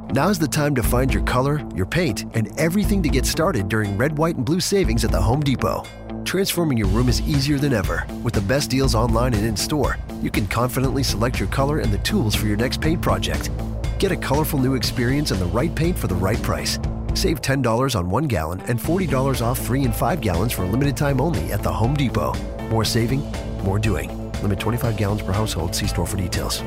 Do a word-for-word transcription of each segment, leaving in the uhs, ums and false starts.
Now's the time to find your color, your paint, and everything to get started during red, white, and blue savings at the Home Depot. Transforming your room is easier than ever. With the best deals online and in-store, you can confidently select your color and the tools for your next paint project. Get a colorful new experience and the right paint for the right price. Save ten dollars on one gallon and forty dollars off three and five gallons for a limited time only at the Home Depot. More saving, more doing. Limit twenty-five gallons per household. See store for details.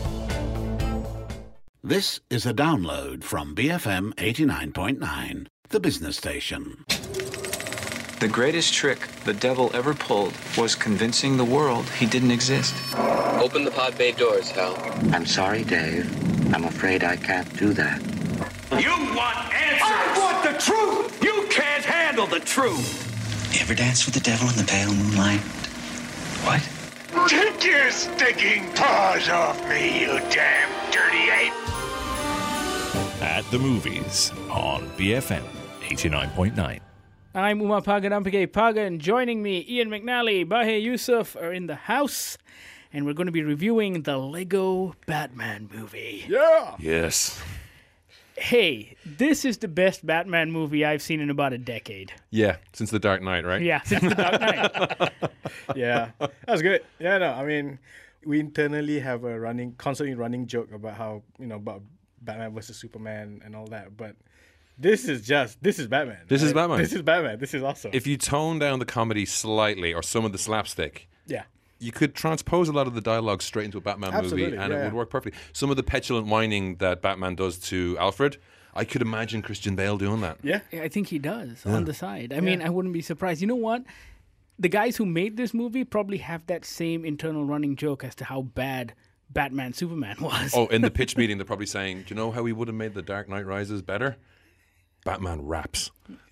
This is a download from B F M eighty-nine point nine, the business station. The greatest trick the devil ever pulled was convincing the world he didn't exist. Open the pod bay doors, Hal. I'm sorry, Dave. I'm afraid I can't do that. You want answers! I want the truth! You can't handle the truth! You ever dance with the devil in the pale moonlight? What? Take your stinking paws off me, you damn dirty ape! At the movies on B F M eighty-nine point nine. I'm Umar Pagan Pagan. Joining me, Ian McNally, Bahe Yusuf are in the house, and we're going to be reviewing the Lego Batman movie. Yeah! Yes. Hey, this is the best Batman movie I've seen in about a decade. Yeah, since The Dark Knight, right? Yeah, since The Dark Knight. Yeah, that was good. Yeah, no, I mean, we internally have a running, constantly running joke about how, you know, about Batman versus Superman and all that, but this is just, this is Batman. This right? is Batman. This is Batman. This is awesome. If you tone down the comedy slightly or some of the slapstick, yeah, you could transpose a lot of the dialogue straight into a Batman Absolutely, movie and yeah. it would work perfectly. Some of the petulant whining that Batman does to Alfred, I could imagine Christian Bale doing that. Yeah. I think he does Yeah. on the side. I mean, I wouldn't be surprised. You know what? The guys who made this movie probably have that same internal running joke as to how bad Batman Superman was. Oh, in the pitch meeting, they're probably saying, do you know how we would have made The Dark Knight Rises better? Batman raps.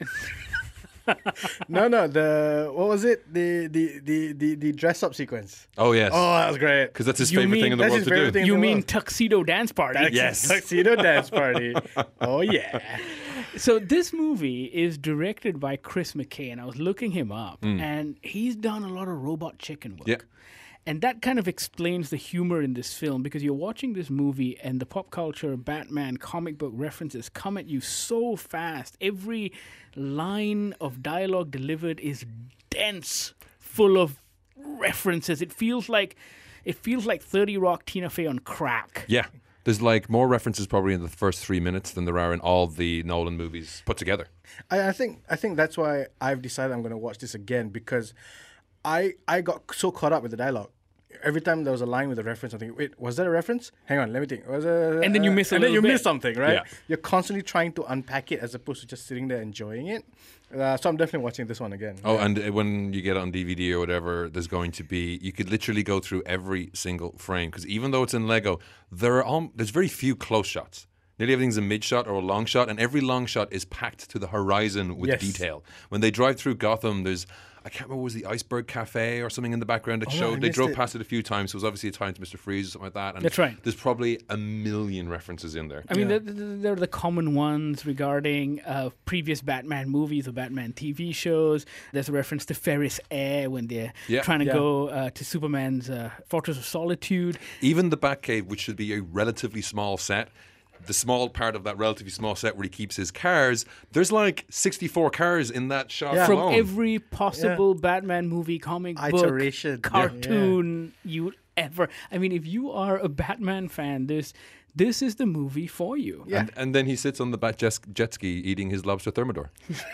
no, no, the, what was it? The the the the, the dress up sequence. Oh, yes. Oh, that was great. Because that's his You favorite mean- thing in the that's world his to favorite do. thing. You in the mean world. Tuxedo Dance Party? That's Yes. Tuxedo Dance Party. Oh, yeah. So this movie is directed by Chris McKay, and I was looking him up, and he's done a lot of Robot Chicken work. Yeah. And that kind of explains the humor in this film, because you're watching this movie and the pop culture, Batman, comic book references come at you so fast. Every line of dialogue delivered is dense, full of references. It feels like it feels like thirty Rock Tina Fey on crack. Yeah. There's like more references probably in the first three minutes than there are in all the Nolan movies put together. I, I think I think that's why I've decided I'm going to watch this again, because I I got so caught up with the dialogue. Every time there was a line with a reference, I'm thinking, wait, was that a reference? Hang on, let me think. Was a, And then you miss a and then little you bit. miss something, right? Yeah. You're constantly trying to unpack it as opposed to just sitting there enjoying it. Uh, so I'm definitely watching this one again. Oh, Yeah. and uh, when you get it on D V D or whatever, there's going to be, you could literally go through every single frame, because even though it's in Lego, there are all, there's very few close shots. Nearly everything's a mid shot or a long shot, and every long shot is packed to the horizon with Yes. detail. When they drive through Gotham, there's, I can't remember, was the Iceberg Cafe or something in the background that Oh, no, I showed, they missed drove it. past it a few times, so it was obviously a time to Mister Freeze or something like that. And That's right. There's probably a million references in there. I mean, they're, they're the common ones regarding uh, previous Batman movies or Batman T V shows. There's a reference to Ferris Air when they're Yeah. trying to Yeah. go uh, to Superman's uh, Fortress of Solitude. Even the Batcave, which should be a relatively small set, the small part of that relatively small set where he keeps his cars, there's like sixty-four cars in that shot Yeah. From alone. every possible Batman movie, comic book, Iteration. Yeah. cartoon you ever. I mean, if you are a Batman fan, this this is the movie for you. Yeah. And, and then he sits on the bat jet, jet ski eating his lobster thermidor.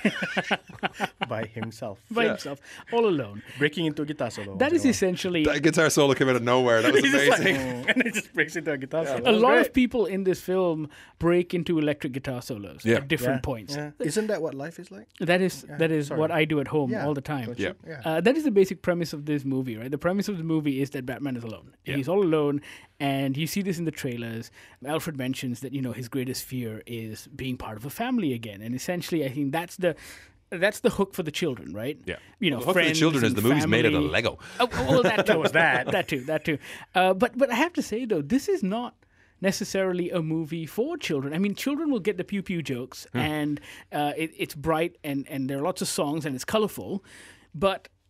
By himself. By Yeah. himself, all alone. Breaking into a guitar solo. That is once in a essentially That guitar solo came out of nowhere. That was while. He's just like, amazing. and it just breaks into a guitar solo. a That was lot great. of people in this film break into electric guitar solos Yeah. at different Yeah, points. yeah. Isn't that what life is like? That is that is sorry. what I do at home Yeah, all the time. don't Yeah. you? Yeah. Uh, that is the basic premise of this movie, right? The premise of the movie is that Batman is alone. He's all alone, and you see this in the trailers. Alfred mentions that, you know, his greatest fear is being part of a family again, and essentially, I think that's the that's the hook for the children, right? Yeah. You know, Well, the hook for the friends children is and the movie's made out of family. Lego. Oh, well, that too. was that. That too. That too. Uh, but but I have to say though, this is not necessarily a movie for children. I mean, children will get the pew pew jokes, Hmm. and uh, it, it's bright, and and there are lots of songs, and it's colorful, but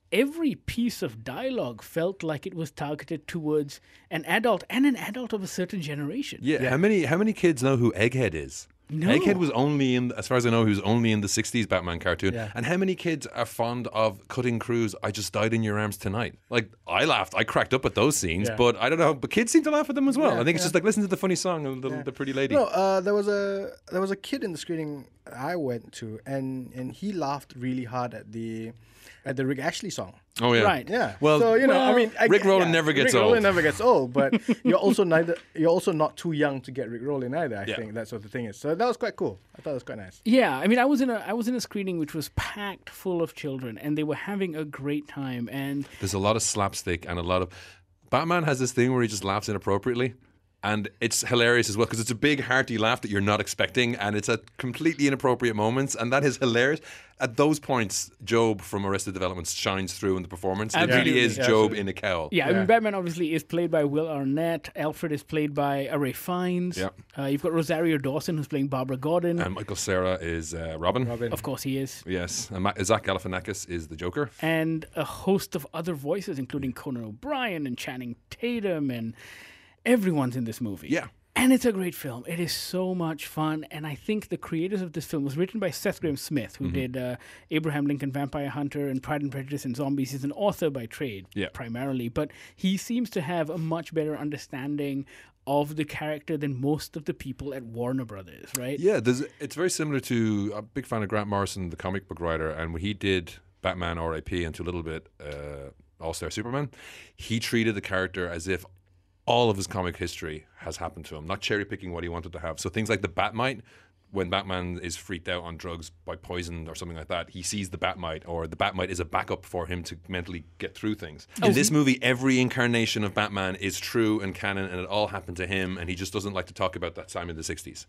every piece of dialogue felt like it was targeted towards an adult and an adult of a certain generation. Yeah. yeah. How many how many kids know who Egghead is? No. Egghead was only in, as far as I know, he was only in the sixties Batman cartoon. Yeah. And how many kids are fond of Cutting Crew's I Just Died in Your Arms Tonight? Like, I laughed, I cracked up at those scenes, Yeah. but I don't know, but kids seem to laugh at them as well. Yeah, I think it's yeah. just like, listen to the funny song of the, the pretty lady. No, uh, there was a there was a kid in the screening I went to, and and he laughed really hard at the at the Rick Ashley song. Oh yeah, Right. Yeah. Well, so you know, well, I mean, I, Rick Rowland yeah, never gets Rick old. Rowland never gets old, but you're also neither. You're also not too young to get Rick Rowland either. I Yeah. think that's what the thing is. So that was quite cool. I thought it was quite nice. Yeah, I mean, I was in a I was in a screening which was packed full of children, and they were having a great time. And There's a lot of slapstick and a lot of. Batman has this thing where he just laughs inappropriately. And it's hilarious as well because it's a big hearty laugh that you're not expecting, and it's at completely inappropriate moments, and that is hilarious. At those points, Job from Arrested Development shines through in the performance. It Absolutely. really is Yeah, Job absolutely. in a cowl. yeah, I mean, Batman obviously is played by Will Arnett. Alfred is played by Ray Fiennes. Yeah. Uh, you've got Rosario Dawson who's playing Barbara Gordon. And Michael Cera is uh, Robin. Robin. Of course, he is. Yes. And Ma- Zach Galifianakis is the Joker. And a host of other voices, including Conan O'Brien and Channing Tatum, and everyone's in this movie. Yeah. And it's a great film. It is so much fun. And I think the creators of this film was written by Seth Grahame-Smith, who Mm-hmm. did uh, Abraham Lincoln Vampire Hunter and Pride and Prejudice and Zombies. He's an author by trade, Yeah. primarily. But he seems to have a much better understanding of the character than most of the people at Warner Brothers, right? Yeah, there's, it's very similar to, I'm a big fan of Grant Morrison, the comic book writer, and when he did Batman R I P and to a little bit uh, All-Star Superman, he treated the character as if all of his comic history has happened to him, not cherry picking what he wanted to have. So things like the Batmite, when Batman is freaked out on drugs by poison or something like that, he sees the Batmite, or the Batmite is a backup for him to mentally get through things. In this movie, every incarnation of Batman is true and canon, and it all happened to him, and he just doesn't like to talk about that time in the sixties.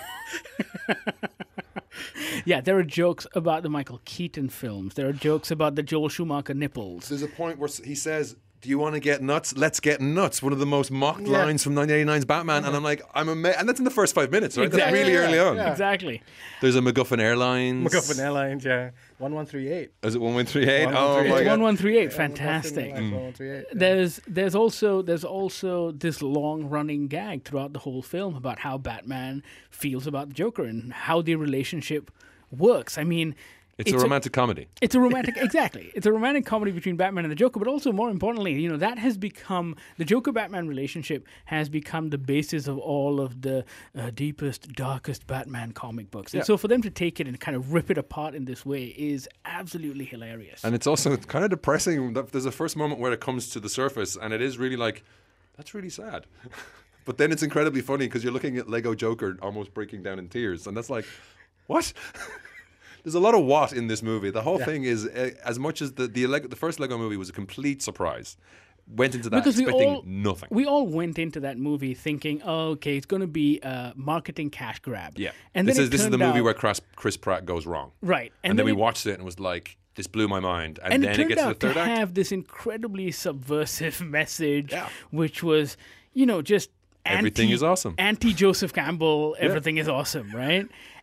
Yeah, there are jokes about the Michael Keaton films. There are jokes about the Joel Schumacher nipples. There's a point where he says, do you want to get nuts? Let's get nuts. One of the most mocked Yeah. lines from nineteen eighty-nine's Batman. And I'm like, I'm amazed. And that's in the first five minutes, right? Exactly. That's really Yeah, early yeah, on. yeah. Exactly. There's a MacGuffin Airlines. MacGuffin Airlines, yeah, one one three eight. Is it one one three eight? one Oh, one three eight. my It's God. one one three eight, fantastic. one one three eight. There's there's also there's also this long running gag throughout the whole film about how Batman feels about the Joker and how the relationship works. I mean, It's, a romantic comedy. It's a romantic, exactly. It's a romantic comedy between Batman and the Joker, but also more importantly, you know, that has become the Joker-Batman relationship has become the basis of all of the uh, deepest, darkest Batman comic books. And Yeah. so for them to take it and kind of rip it apart in this way is absolutely hilarious. And it's also kind of depressing. There's a first moment where it comes to the surface, and it is really like, that's really sad. But then it's incredibly funny because you're looking at Lego Joker almost breaking down in tears, and that's like, what? There's a lot of what in this movie. The whole Yeah. thing is, uh, as much as the the, Lego, the first Lego movie was a complete surprise, went into that Because we expecting all nothing. we all went into that movie thinking, oh, okay, it's going to be a marketing cash grab. yeah, and this then is it this is the turned movie out- where Chris, Chris Pratt goes wrong, right, and, then, we it- watched it and was like, this blew my mind, and, and then it it, turned gets to out the third to act. have this incredibly subversive message, Yeah. which was, you know, just Everything anti, is awesome. Anti Joseph Campbell, everything is awesome, right?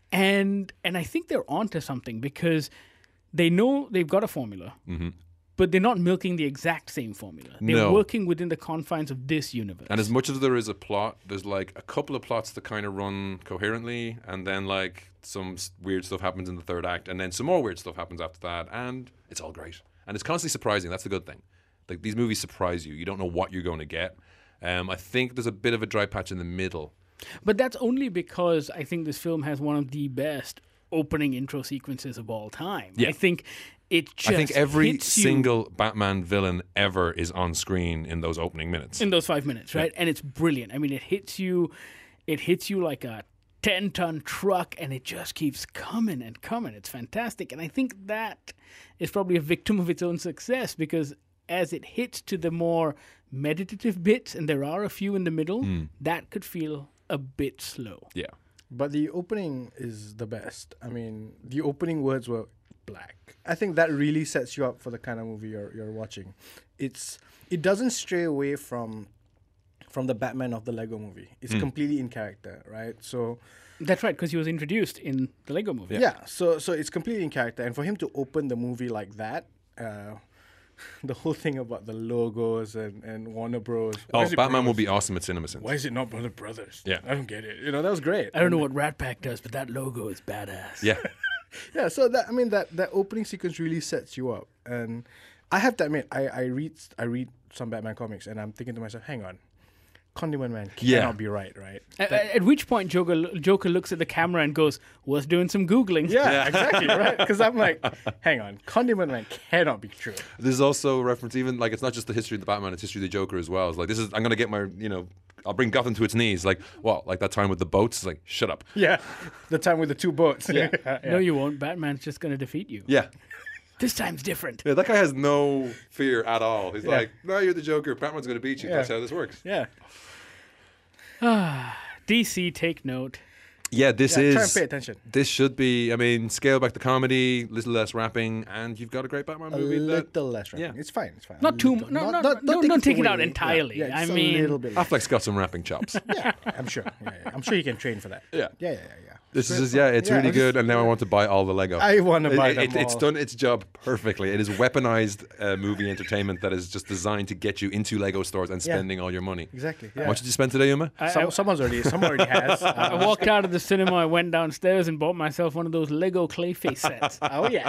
And and I think they're onto something because they know they've got a formula, Mm-hmm. but they're not milking the exact same formula. They're No. working within the confines of this universe. And as much as there is a plot, there's like a couple of plots that kind of run coherently, and then like some s- weird stuff happens in the third act, and then some more weird stuff happens after that, and it's all great. And it's constantly surprising. That's the good thing. Like these movies surprise you. You don't know what you're going to get. Um, I think there's a bit of a dry patch in the middle. But that's only because I think this film has one of the best opening intro sequences of all time. Yeah. I think it just I think every hits you single Batman villain ever is on screen in those opening minutes. in those five minutes, right? And it's brilliant. I mean, it hits you, it hits you like a ten-ton truck, and it just keeps coming and coming. It's fantastic, and I think that is probably a victim of its own success because as it hits to the more meditative bits, and there are a few in the middle, that could feel a bit slow. Yeah. But the opening is the best. I mean, the opening words were black. I think that really sets you up for the kind of movie you're you're watching. It's it doesn't stray away from from the Batman of the Lego movie. It's completely in character, right? So That's right, because he was introduced in the Lego movie. yeah. so so it's completely in character, and for him to open the movie like that, uh, the whole thing about the logos and, and Warner Bros. Oh, Why is it Batman Bros? will be awesome at CinemaSins. Why is it not Brother Brothers? Yeah. I don't get it. You know, that was great. I don't know what Rat Pack does, but that logo is badass. Yeah. Yeah, so that I mean that, that opening sequence really sets you up. And I have to admit, I, I read I read some Batman comics and I'm thinking to myself, hang on. Condiment Man cannot Yeah. be right, right? At, at which point Joker Joker looks at the camera and goes, "Was doing some googling." Yeah, exactly, right? Because I'm like, hang on, Condiment Man cannot be true. There's also a reference, even like it's not just the history of the Batman, it's history of the Joker as well. It's like this is I'm gonna get my you know I'll bring Gotham to its knees. Like what? Like that time with the boats? It's like shut up. Yeah, the time with the two boats. Yeah. yeah. No, you won't. Batman's just going to defeat you. Yeah. This time's different. Yeah, that guy has no fear at all. He's Yeah. like, no, you're the Joker. Batman's gonna beat you. Yeah. That's how this works. Yeah. D C, take note. Yeah, this Yeah, is. try and pay attention. This should be. I mean, scale back the comedy, little less rapping, and you've got a great Batman A movie. that, little less rapping. Yeah. It's fine. It's fine. Not A too little- mu- no, not- no, not- no, not don't take it away. out entirely. Yeah, yeah, I just mean- a little bit. less. Affleck's got some rapping chops. Yeah, I'm sure. Yeah, yeah. I'm sure you can train for that. Yeah. Yeah, yeah, yeah. yeah. This Great is yeah, fun. it's Yeah, really I'm just- good, and now I want to buy all the Lego. I wanna It- buy it, them it- It's all. done its job perfectly. It is weaponized uh, movie entertainment that is just designed to get you into Lego stores and Yeah. spending all your money. Exactly. How Yeah. much did you spend today, Uma? I, Some, I- someone's already. Someone already has. I Uh, walked out of the cinema, I went downstairs and bought myself one of those Lego Clayface sets. oh yeah.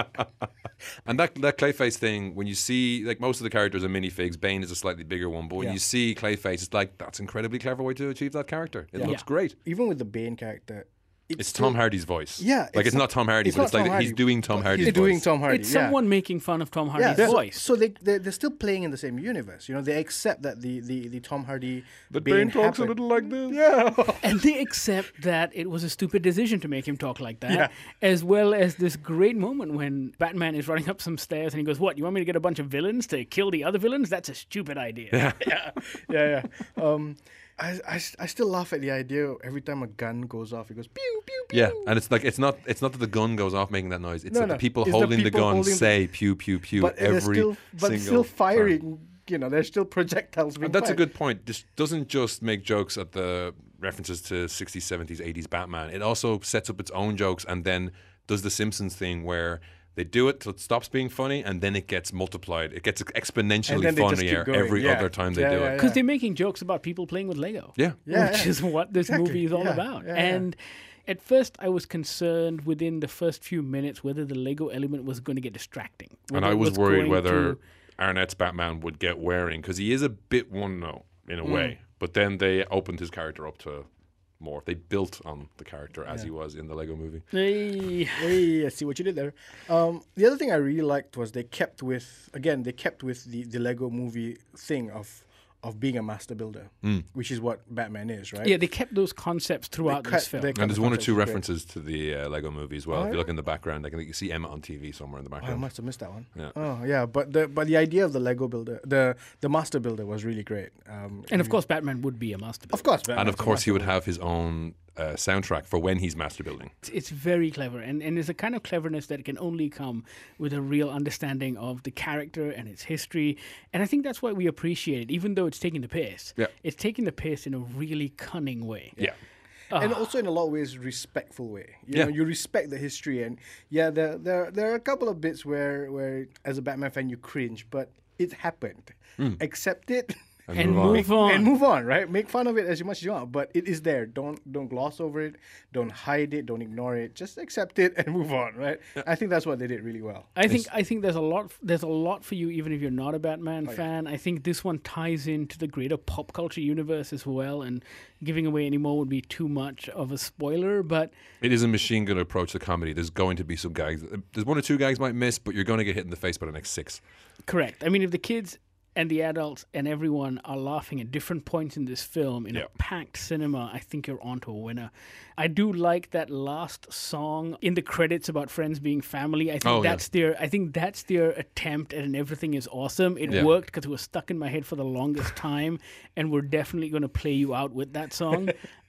And that that Clayface thing, when you see like most of the characters are minifigs, Bane is a slightly bigger one, but when Yeah. you see Clayface, it's like that's an incredibly clever way to achieve that character. It Yeah. looks Yeah. great. Even with the Bane character, It's still- Tom Hardy's voice. Yeah, like it's, not Tom Hardy, it's but not it's like Tom Hardy, he's doing Tom but Hardy's He's doing voice. Tom Hardy. It's yeah. someone making fun of Tom Yeah, Hardy's so, voice. so they they're, they're still playing in the same universe. You know, they accept that the the, the Tom Hardy. But Bane Bane talks happened. a little like this. Yeah. And they accept that it was a stupid decision to make him talk like that, Yeah. as well as this great moment when Batman is running up some stairs and he goes, "What, you want me to get a bunch of villains to kill the other villains? That's a stupid idea." yeah, yeah, yeah. Um, I, I, I still laugh at the idea every time a gun goes off, it goes pew pew pew. Yeah, and it's like it's not it's not that the gun goes off making that noise. It's No, that no. the people It's the holding the, people gun holding the- say pew pew pew but they're every still, but single still time. firing. You know, there's still projectiles being And that's a fired. good point. This doesn't just make jokes at the references to sixties, seventies, eighties Batman. It also sets up its own jokes and then does the Simpsons thing where they do it till it stops being funny and then it gets multiplied. It gets exponentially then they just keep funnier going. every Yeah. other time they Yeah, do yeah, it. Because they're making jokes about people playing with Lego. Yeah. Yeah, which yeah. is what this Exactly. movie is all Yeah, about. yeah, yeah. And at first, I was concerned within the first few minutes whether the Lego element was going to get distracting. And whether I it was worried going whether to- Arnett's Batman would get wearing because he is a bit one note in a Mm. way. But then they opened his character up to more. They built on the character as he was in the Lego movie. Hey. Hey, I see what you did there. Um, the other thing I really liked was they kept with again they kept with the, the Lego movie thing of of being a master builder, Mm. which is what Batman is, right? Yeah, they kept those concepts throughout They this kept- film. they And there's one or two Great. references to the uh, Lego movie as well. Oh, if you yeah? look in the background, I can you see Emma on T V somewhere in the Oh, I background. must have missed that one. Yeah. Oh yeah, but the but the idea of the Lego builder, the the master builder was really great. Um, And of course, Batman would be a master builder. of course, Batman's and of a course, he master would builder. have his own uh, soundtrack for when he's master building. It's, it's very clever, and, and it's a kind of cleverness that can only come with a real understanding of the character and its history. And I think that's why we appreciate it, even though it's taking the piss. Yeah. It's taking the piss in a really cunning way. Yeah. and also in a lot of ways respectful way. You Yeah. know, you respect the history, and yeah, there there there are a couple of bits where where as a Batman fan you cringe, but it happened. Accept it. And And move on. move on. And move on, right? Make fun of it as much as you want, but it is there. Don't don't gloss over it. Don't hide it. Don't ignore it. Just accept it and move on, right? I think that's what they did really well. I think I think there's a lot there's a lot for you even if you're not a Oh, Batman fan. I think this one ties into the greater pop culture universe as well, and giving away any more would be too much of a spoiler. But It is a machine gun approach to comedy. There's going to be some gags. There's one or two gags might miss, but you're going to get hit in the face by the next six. correct. I mean, if the kids and the adults and everyone are laughing at different points in this film in Yeah. a packed cinema, I think you're onto a winner. I do like that last song in the credits about friends being family. I think Oh, yeah. that's their I think that's their attempt at an everything is awesome. It Yeah. worked because it was stuck in my head for the longest time, and we're definitely going to play you out with that song.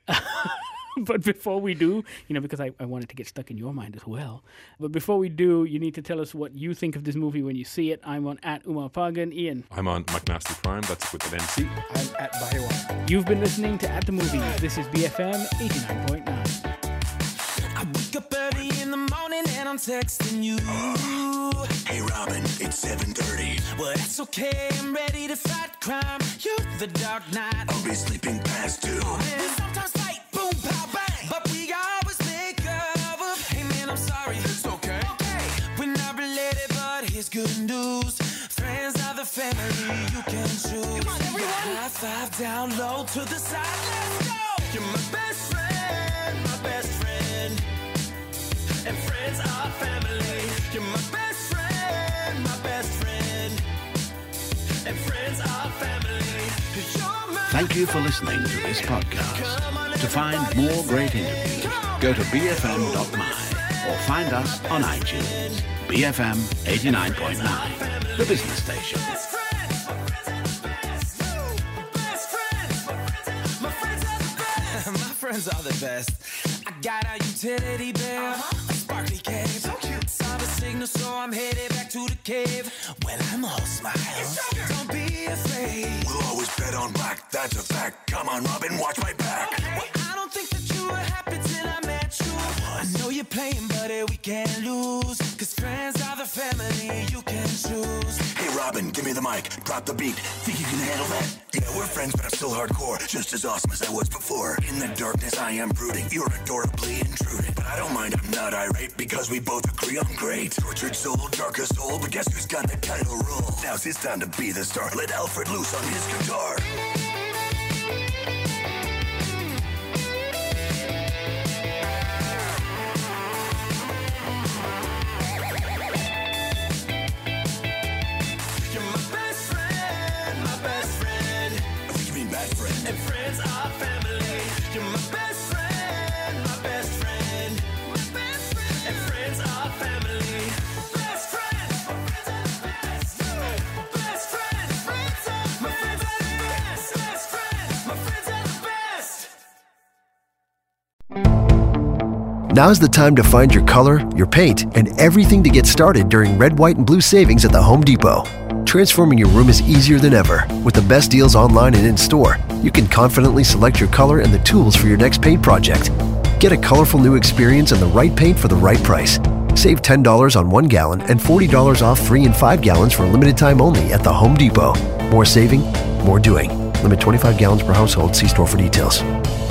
But before we do, you know, because I, I want it to get stuck in your mind as well. But before we do, you need to tell us what you think of this movie when you see it. I'm on at Umar Pagan. Ian, I'm on McNasty Prime. That's with an N C. I'm at Bahewa. you've been listening to At the Movies. This is B F M eighty-nine point nine. I wake up early in the morning and I'm texting you. Hey Robin, it's seven thirty. Well, that's okay, I'm ready to fight crime. You're the Dark Knight. I'll be sleeping past two. And sometimes like boom, pow, bang. But we always make up. Hey man, I'm sorry. It's okay. Okay, we're not related, but here's good news. Friends are the family you can choose. Come on, everyone. High five down low to the side. Let's go. You're my best friend, my best friend. And friends are family. You're my best friend, my best friend. And friends are family. You're my Thank you for listening to this podcast. To find more great interviews, go to b f m dot m y or find us on iTunes. B F M eighty-nine point nine, the business station. My friends are the best. I got a utility bill, uh-huh. a sparkly cave. So cute. Saw the signal, so I'm headed back to the cave. Well, I'm all smiles. Don't be afraid. We'll always bet on black, that's a fact. Come on, Robin, watch my back. Okay. Well, I don't think that you were happy till I met you. I, I know you're playing, buddy, we can't lose. Cause friends are the family you can choose. Hey, Robin, give me the mic, drop the beat. Think you can handle that? Yeah, we're friends, but I'm still hardcore. Just as awesome as I was before. In the darkness, I am brooding. You're adorably intruding. But I don't mind, I'm not irate, because we both agree I'm great. Tortured soul, darkest soul, but guess who's got the title role? Now's his time to be the star. Let Alfred loose on his guitar. And friends are family. You're my best friend, my best friend, my best friend. And friends are family. Best friends, my friends are the best. Best friends, friends are my friends are the best. Best friends, my friends are the best. Now's the time to find your color, your paint, and everything to get started during red, white, and blue savings at the Home Depot. Transforming your room is easier than ever. With the best deals online and in-store, you can confidently select your color and the tools for your next paint project. Get a colorful new experience and the right paint for the right price. Save ten dollars on one gallon and forty dollars off three and five gallons for a limited time only at the Home Depot. More saving, more doing. Limit twenty-five gallons per household. See store for details.